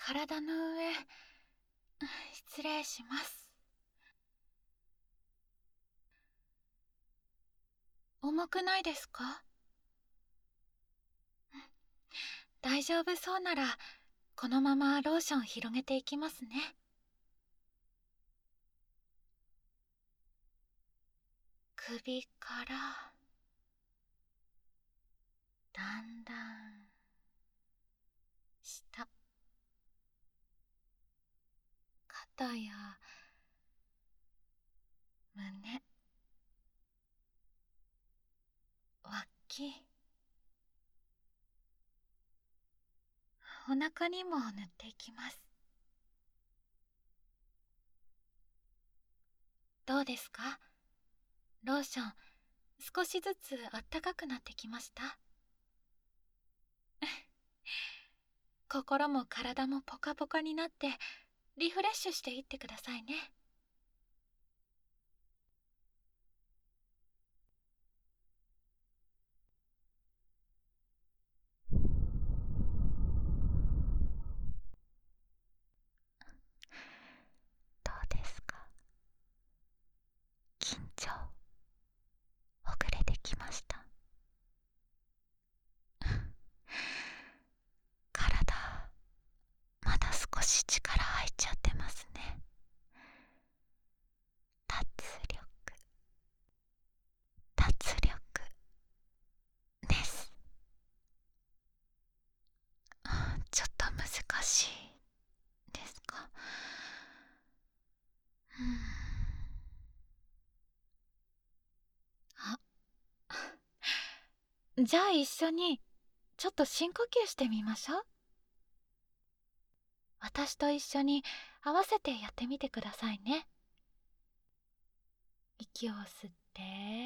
体の上、失礼します。重くないですか？大丈夫そうなら、このままローション広げていきますね。首からだんだん下、肩や胸、脇、お腹にも塗っていきます。どうですか？ローション少しずつあったかくなってきました。心も体もポカポカになってリフレッシュしていってくださいね。どうですか？緊張ほぐれてきました。体まだ少し力入っちゃってますね。脱力脱力です。ちょっと難しいですか？じゃあ一緒にちょっと深呼吸してみましょう。私と一緒に合わせてやってみてくださいね。息を吸って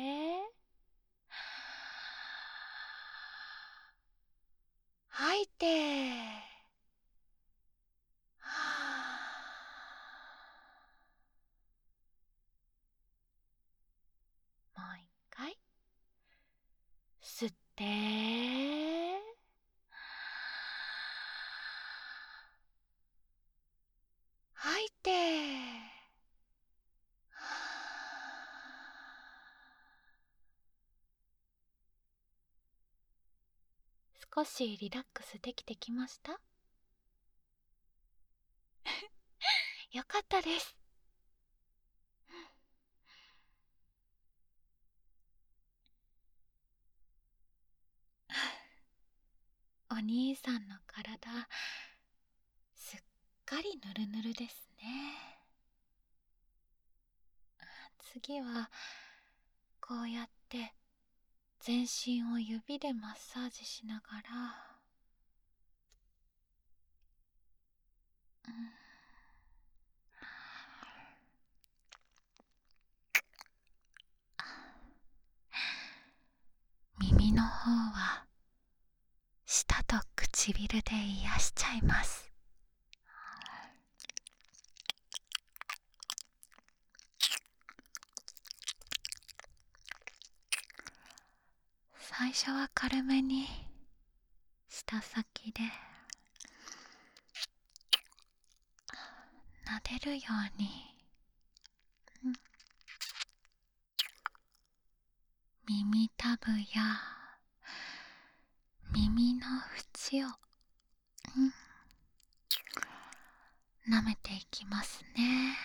吐いて、もう一回吸って吐いて、少しリラックスできてきました？よかったです。お兄さんの体すっかりぬるぬるですね。次はこうやって全身を指でマッサージしながら、耳の方は舌と唇で癒しちゃいます。最初は軽めに舌先で撫でるように、耳たぶや耳の縁を、舐めていきますね。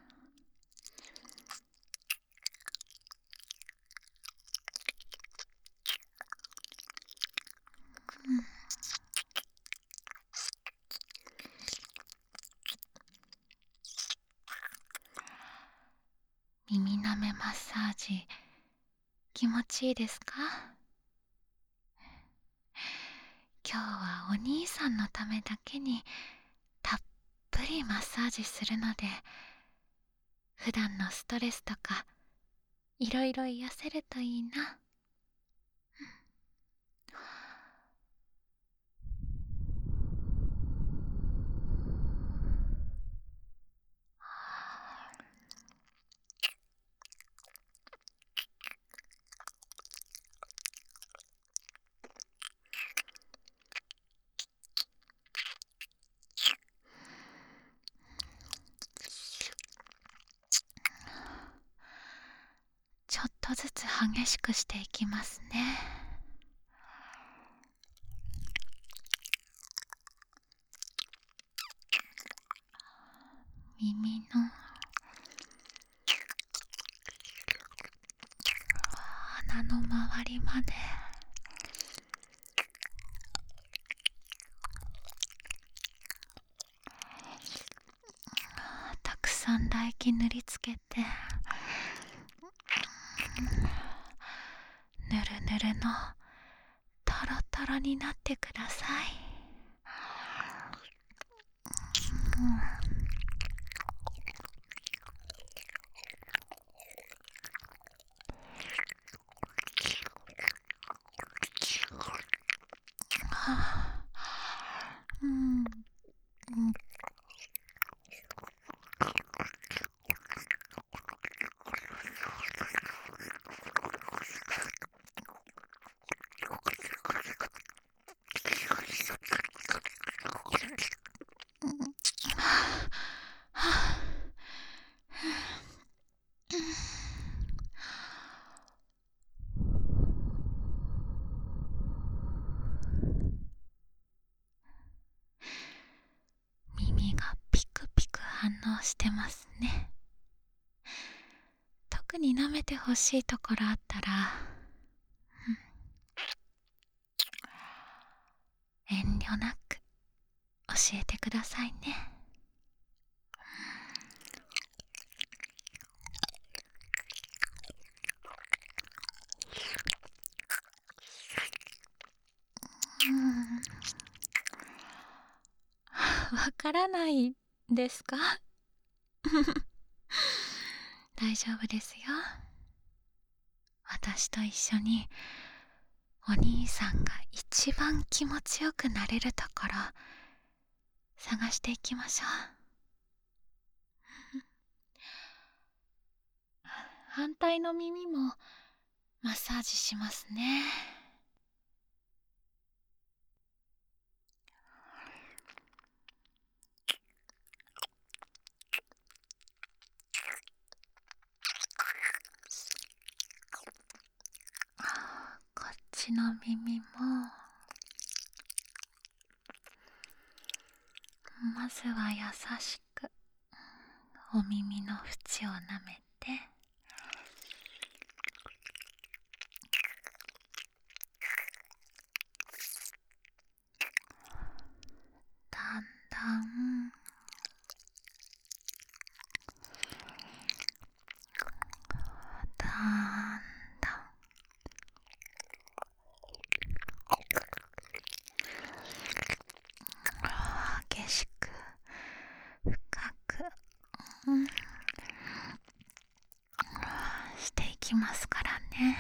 耳舐めマッサージ気持ちいいですか？今日はお兄さんのためだけにたっぷりマッサージするので、普段のストレスとかいろいろ癒せるといいな。 とずつ激しくしていきますね。耳の鼻の周りまでたくさん唾液塗りつけて、ぬるぬるのトロトロになってください。耳がピクピク反応してますね。特に舐めてほしいところあったら、遠慮なく教えてくださいね。わからないですか？大丈夫ですよ。私と一緒にお兄さんが一番気持ちよくなれるところ探していきましょう。反対の耳もマッサージしますね。こっちの耳もまずは優しくお耳の縁を舐めて、だんだんだんだん激しく深く、していきますからね。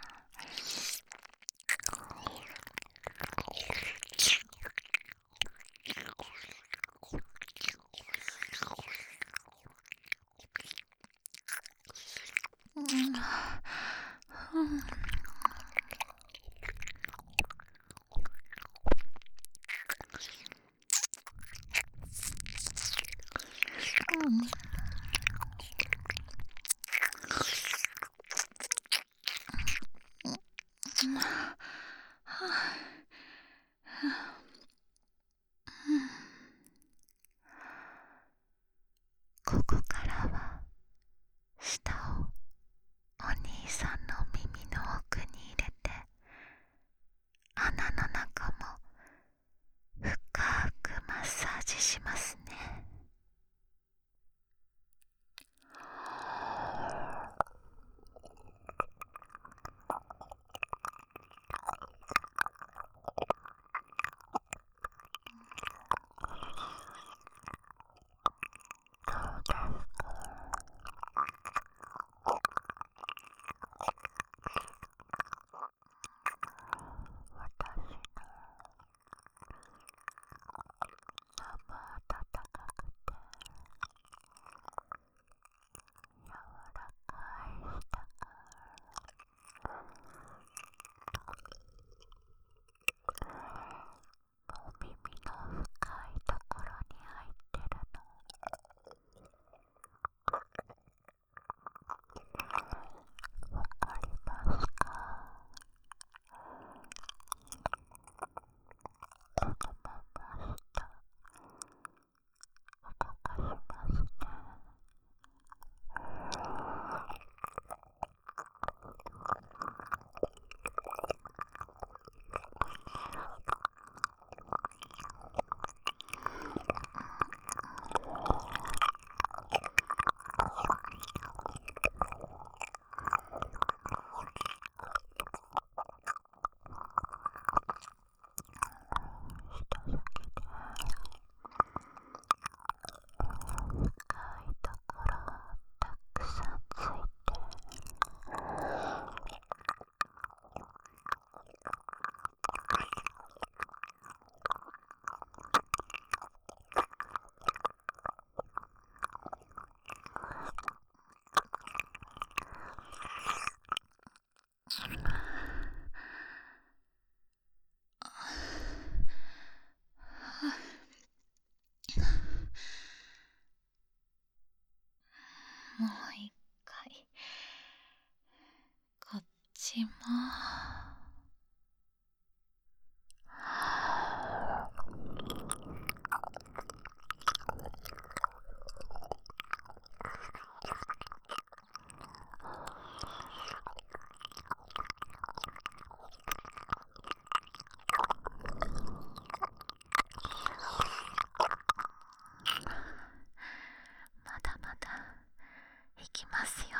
ここからは舌をお兄さんの耳の奥に入れて、穴の中も深くマッサージしますね。私の生温私もまだまだいきますよ。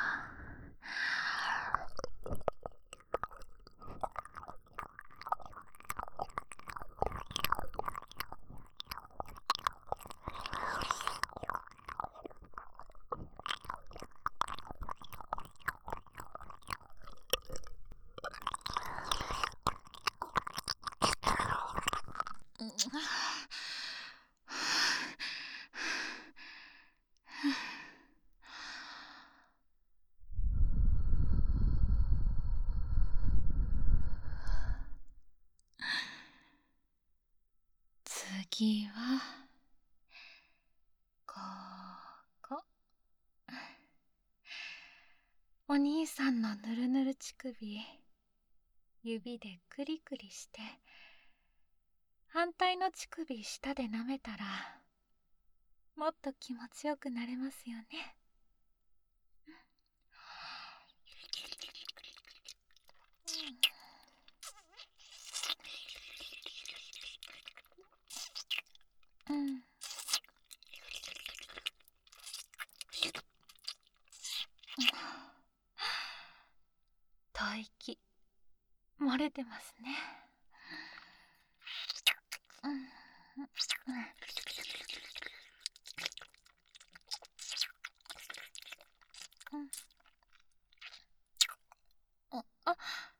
次はここ。お兄さんのぬるぬる乳首、指でクリクリして、反対の乳首舌で舐めたら、もっと気持ちよくなれますよね。うん。吐息漏れてますね。うん。あ、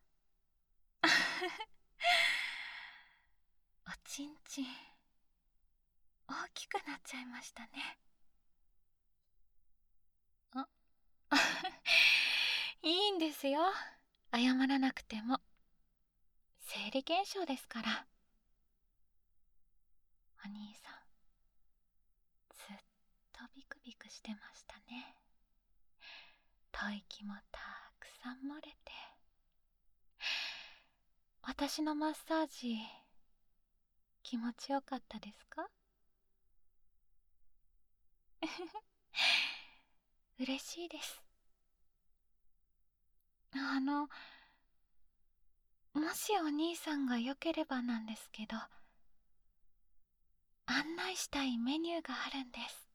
おちんちん大きくなっちゃいましたね。あいいんですよ、謝らなくても。生理現象ですから。お兄さんずっとビクビクしてましたね。吐息もたくさん漏れて。私のマッサージ気持ちよかったですか？嬉しいです。もしお兄さんがよければなんですけど、案内したいメニューがあるんです。